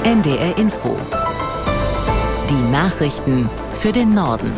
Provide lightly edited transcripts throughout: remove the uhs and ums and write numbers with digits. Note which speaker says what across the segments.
Speaker 1: NDR Info. Die Nachrichten für den Norden.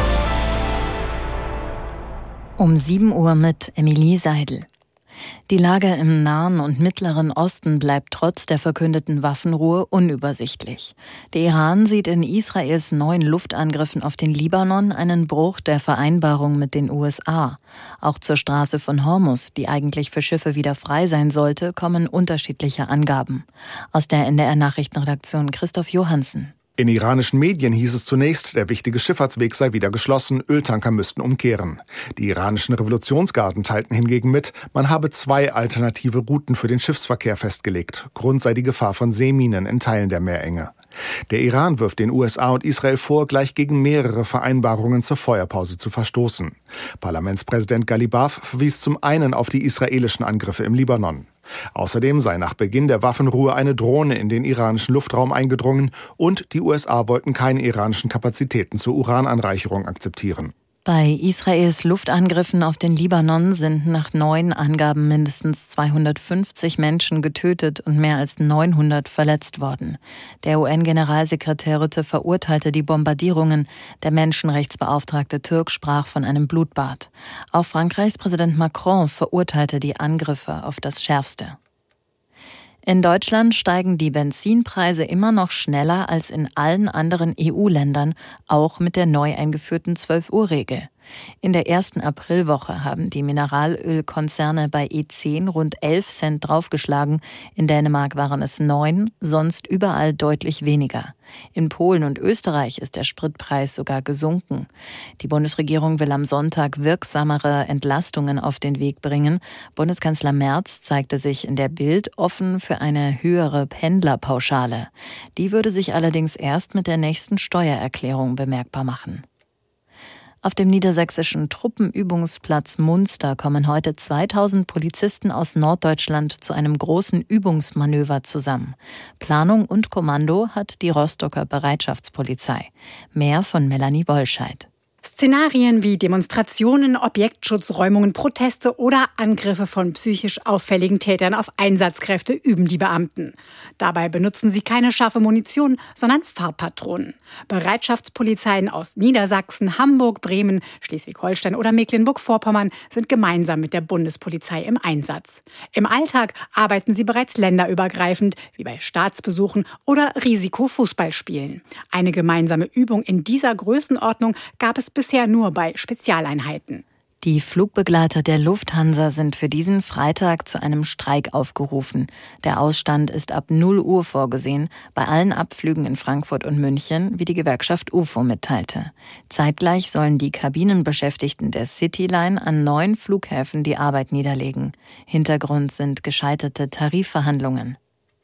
Speaker 2: Um 7 Uhr mit Emilie Seidel. Die Lage im Nahen und Mittleren Osten bleibt trotz der verkündeten Waffenruhe unübersichtlich. Der Iran sieht in Israels neuen Luftangriffen auf den Libanon einen Bruch der Vereinbarung mit den USA. Auch zur Straße von Hormuz, die eigentlich für Schiffe wieder frei sein sollte, kommen unterschiedliche Angaben. Aus der NDR-Nachrichtenredaktion Christoph Johansen.
Speaker 3: In iranischen Medien hieß es zunächst, der wichtige Schifffahrtsweg sei wieder geschlossen, Öltanker müssten umkehren. Die iranischen Revolutionsgarden teilten hingegen mit, man habe 2 alternative Routen für den Schiffsverkehr festgelegt. Grund sei die Gefahr von Seeminen in Teilen der Meerenge. Der Iran wirft den USA und Israel vor, gleich gegen mehrere Vereinbarungen zur Feuerpause zu verstoßen. Parlamentspräsident Ghalibaf verwies zum einen auf die israelischen Angriffe im Libanon. Außerdem sei nach Beginn der Waffenruhe eine Drohne in den iranischen Luftraum eingedrungen und die USA wollten keine iranischen Kapazitäten zur Urananreicherung akzeptieren.
Speaker 2: Bei Israels Luftangriffen auf den Libanon sind nach neuen Angaben mindestens 250 Menschen getötet und mehr als 900 verletzt worden. Der UN-Generalsekretär Rutte verurteilte die Bombardierungen. Der Menschenrechtsbeauftragte Türk sprach von einem Blutbad. Auch Frankreichs Präsident Macron verurteilte die Angriffe auf das Schärfste. In Deutschland steigen die Benzinpreise immer noch schneller als in allen anderen EU-Ländern, auch mit der neu eingeführten 12-Uhr-Regel. In der ersten Aprilwoche haben die Mineralölkonzerne bei E10 rund 11 Cent draufgeschlagen. In Dänemark waren es 9, sonst überall deutlich weniger. In Polen und Österreich ist der Spritpreis sogar gesunken. Die Bundesregierung will am Sonntag wirksamere Entlastungen auf den Weg bringen. Bundeskanzler Merz zeigte sich in der Bild offen für eine höhere Pendlerpauschale. Die würde sich allerdings erst mit der nächsten Steuererklärung bemerkbar machen. Auf dem niedersächsischen Truppenübungsplatz Munster kommen heute 2000 Polizisten aus Norddeutschland zu einem großen Übungsmanöver zusammen. Planung und Kommando hat die Rostocker Bereitschaftspolizei. Mehr von Melanie Wollscheid.
Speaker 4: Szenarien wie Demonstrationen, Objektschutzräumungen, Proteste oder Angriffe von psychisch auffälligen Tätern auf Einsatzkräfte üben die Beamten. Dabei benutzen sie keine scharfe Munition, sondern Farbpatronen. Bereitschaftspolizeien aus Niedersachsen, Hamburg, Bremen, Schleswig-Holstein oder Mecklenburg-Vorpommern sind gemeinsam mit der Bundespolizei im Einsatz. Im Alltag arbeiten sie bereits länderübergreifend, wie bei Staatsbesuchen oder Risikofußballspielen. Eine gemeinsame Übung in dieser Größenordnung gab es bisher nur bei Spezialeinheiten.
Speaker 2: Die Flugbegleiter der Lufthansa sind für diesen Freitag zu einem Streik aufgerufen. Der Ausstand ist ab 0 Uhr vorgesehen, bei allen Abflügen in Frankfurt und München, wie die Gewerkschaft UFO mitteilte. Zeitgleich sollen die Kabinenbeschäftigten der Cityline an 9 Flughäfen die Arbeit niederlegen. Hintergrund sind gescheiterte Tarifverhandlungen.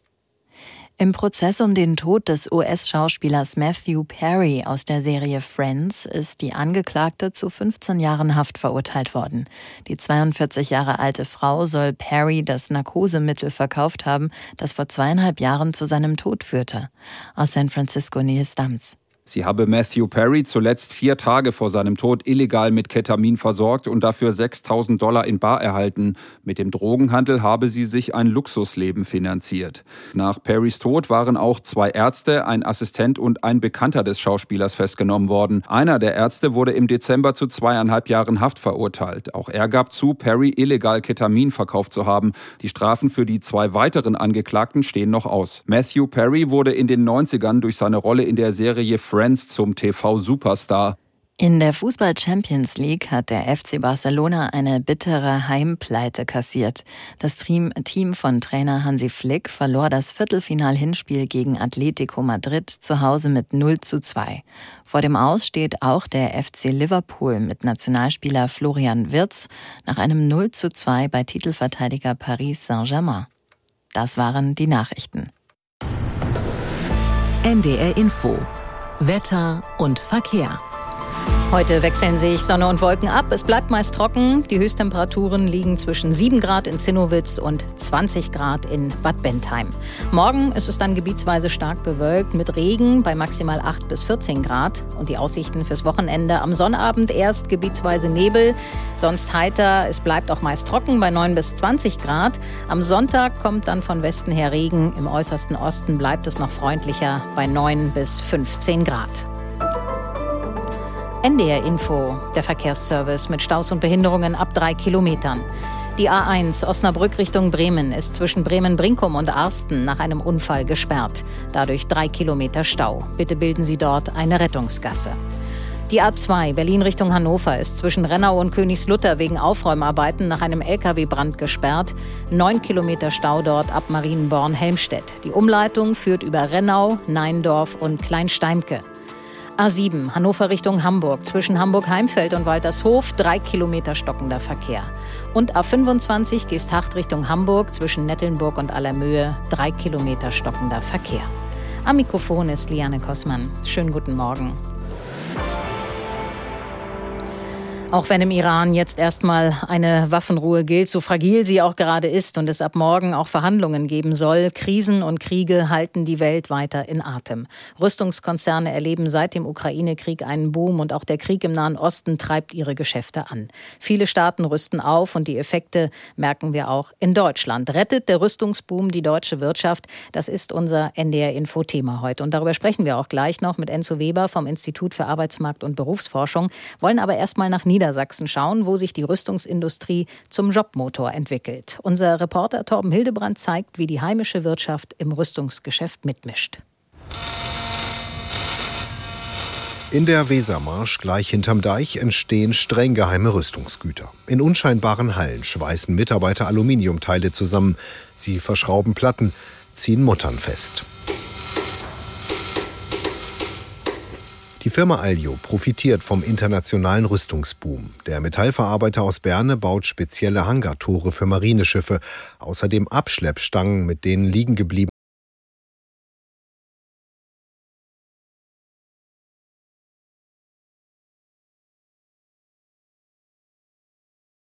Speaker 2: Im Prozess um den Tod des US-Schauspielers Matthew Perry aus der Serie Friends ist die Angeklagte zu 15 Jahren Haft verurteilt worden. Die 42 Jahre alte Frau soll Perry das Narkosemittel verkauft haben, das vor 2,5 Jahren zu seinem Tod führte. Aus San Francisco Nils Dams.
Speaker 5: Sie habe Matthew Perry zuletzt 4 Tage vor seinem Tod illegal mit Ketamin versorgt und dafür $6.000 in bar erhalten. Mit dem Drogenhandel habe sie sich ein Luxusleben finanziert. Nach Perrys Tod waren auch 2 Ärzte, ein Assistent und ein Bekannter des Schauspielers festgenommen worden. Einer der Ärzte wurde im Dezember zu 2,5 Jahren Haft verurteilt. Auch er gab zu, Perry illegal Ketamin verkauft zu haben. Die Strafen für die 2 weiteren Angeklagten stehen noch aus. Matthew Perry wurde in den 90ern durch seine Rolle in der Serie Friends zum TV-Superstar.
Speaker 2: In der Fußball-Champions League hat der FC Barcelona eine bittere Heimpleite kassiert. Das Team von Trainer Hansi Flick verlor das Viertelfinal-Hinspiel gegen Atletico Madrid zu Hause mit 0:2. Vor dem Aus steht auch der FC Liverpool mit Nationalspieler Florian Wirtz nach einem 0:2 bei Titelverteidiger Paris Saint-Germain. Das waren die Nachrichten.
Speaker 1: NDR Info. Wetter und Verkehr.
Speaker 2: Heute wechseln sich Sonne und Wolken ab. Es bleibt meist trocken. Die Höchsttemperaturen liegen zwischen 7 Grad in Zinnowitz und 20 Grad in Bad Bentheim. Morgen ist es dann gebietsweise stark bewölkt mit Regen bei maximal 8 bis 14 Grad. Und die Aussichten fürs Wochenende: am Sonnabend erst gebietsweise Nebel, sonst heiter. Es bleibt auch meist trocken bei 9 bis 20 Grad. Am Sonntag kommt dann von Westen her Regen. Im äußersten Osten bleibt es noch freundlicher bei 9 bis 15 Grad. NDR Info, der Verkehrsservice mit Staus und Behinderungen ab 3 Kilometern. Die A1 Osnabrück Richtung Bremen ist zwischen Bremen-Brinkum und Arsten nach einem Unfall gesperrt. Dadurch 3 Kilometer Stau. Bitte bilden Sie dort eine Rettungsgasse. Die A2 Berlin Richtung Hannover ist zwischen Rennau und Königslutter wegen Aufräumarbeiten nach einem LKW-Brand gesperrt. 9 Kilometer Stau dort ab Marienborn-Helmstedt. Die Umleitung führt über Rennau, Neindorf und Kleinsteimke. A7 Hannover Richtung Hamburg, zwischen Hamburg-Heimfeld und Waltershof 3 Kilometer stockender Verkehr. Und A25 Geesthacht Richtung Hamburg, zwischen Nettelnburg und Allermöhe 3 Kilometer stockender Verkehr. Am Mikrofon ist Liane Kossmann. Schönen guten Morgen. Auch wenn im Iran jetzt erstmal eine Waffenruhe gilt, so fragil sie auch gerade ist und es ab morgen auch Verhandlungen geben soll, Krisen und Kriege halten die Welt weiter in Atem. Rüstungskonzerne erleben seit dem Ukraine-Krieg einen Boom und auch der Krieg im Nahen Osten treibt ihre Geschäfte an. Viele Staaten rüsten auf und die Effekte merken wir auch in Deutschland. Rettet der Rüstungsboom die deutsche Wirtschaft? Das ist unser NDR-Info-Thema heute. Und darüber sprechen wir auch gleich noch mit Enzo Weber vom Institut für Arbeitsmarkt- und Berufsforschung, wollen aber erstmal nach Niedersachsen schauen, wo sich die Rüstungsindustrie zum Jobmotor entwickelt. Unser Reporter Torben Hildebrand zeigt, wie die heimische Wirtschaft im Rüstungsgeschäft mitmischt.
Speaker 6: In der Wesermarsch gleich hinterm Deich entstehen streng geheime Rüstungsgüter. In unscheinbaren Hallen schweißen Mitarbeiter Aluminiumteile zusammen. Sie verschrauben Platten, ziehen Muttern fest. Die Firma Aljo profitiert vom internationalen Rüstungsboom. Der Metallverarbeiter aus Berne baut spezielle Hangartore für Marineschiffe, außerdem Abschleppstangen, mit denen liegen gebliebene